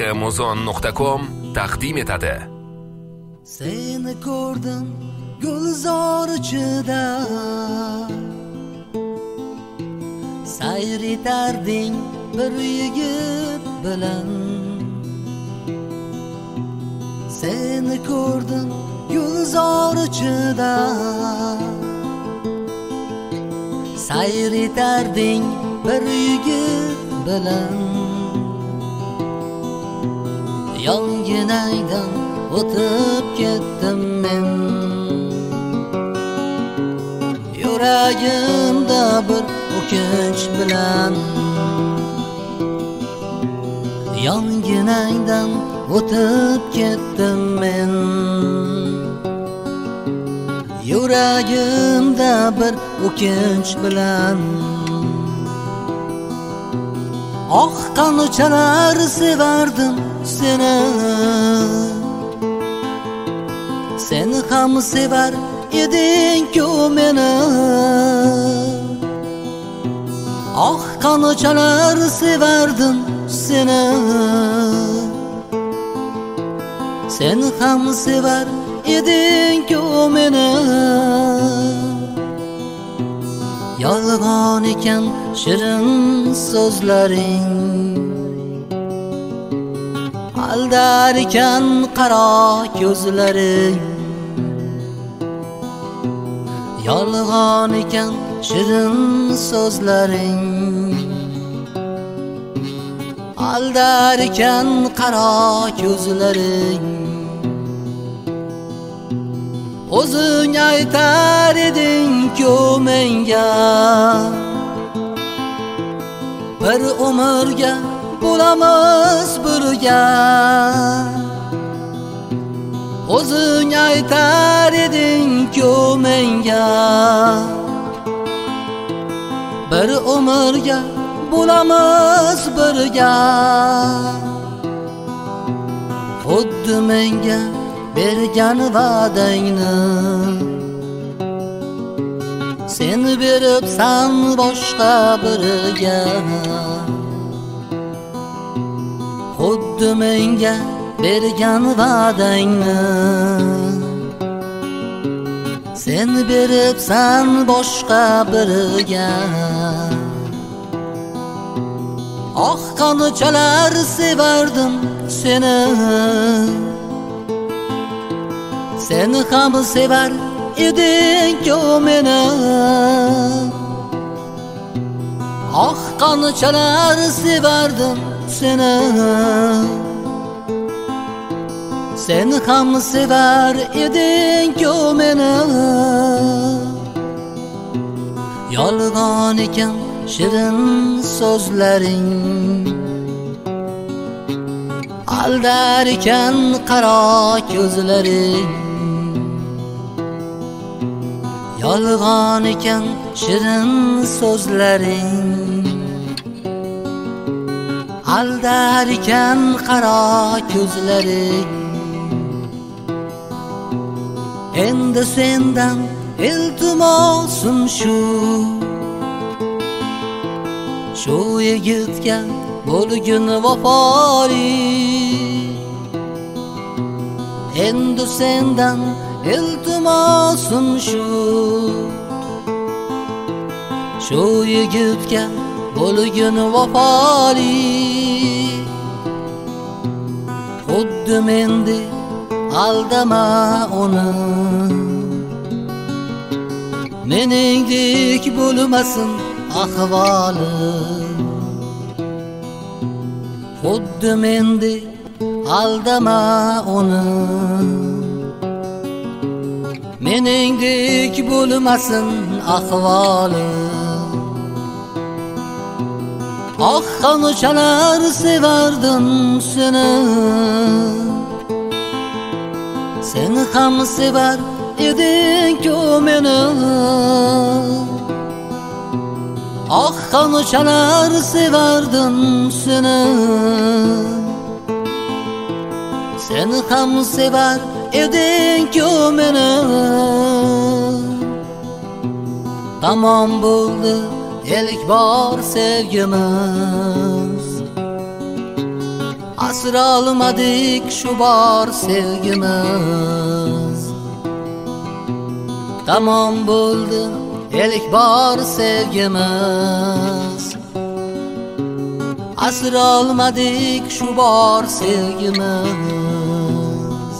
muzon.com taqdim etadi. Seni ko'rdim gulzor ichida, sayr etarding bir yigit bilan. Seni ko'rdim gulzor ichida, sayr etarding bir yigit bilan. Yonginaydan o'tib ketdim men, yuragimda bir o'kinch bilan. Yonginaydan o'tib ketdim men, yuragimda bir o'kinch bilan. Oq qanchalar sevardim seni, seni ham sevar eding-ku meni. Oq qanchalar sevardim seni, seni ham sevar eding-ku meni. Yolg'on ekan shirin so'zlaring, aldar ekan qaro ko'zlaring. Yolg'on ekan shirin so'zlaring, aldar ekan qaro ko'zlaring. O'zing aytar eding-ku menga, bir umrga bo'lamiz birga. O'zing aytar eding-ku menga, bir umrga bo'lamiz birga. Xuddi menga bergan va'dangni sen beribsan boshqa biriga. Xuddi menga bergan va'dangni sen beribsan boshqa biriga. Oq qanchalar sevardim seni, seni ham sevar eding-ku meni. Oq qanchalar sevardim seni, seni ham sevar eding-ku meni. Yolg'on ekan shirin so'zlaring, aldar ekan qaro ko'zlaring. Yolg'on ekan shirin so'zlaring, aldar ekan qaro ko'zlaring. Endi sendan iltimosim shu yigitga bo'lgin vafoli. Endi sendan iltimosim shu yigitga bo'lgin vafoli. Xuddi mendek aldama uni, meningdek bo'lmasin ahvoli. Xuddi mendek aldama uni, meningdek bo'lmasin ahvoli. Oq qanchalar sevardim seni, seni ham sevar eding-ku meni. Oq qanchalar sevardim seni, seni ham sevar eding-ku meni. Tamom bo'ldi ilk bor sevgimiz, Asra olmadik şu bor sevgimiz. Tamom bo'ldi elik bor sevgimiz. Asra olmadik şu bor sevgimiz.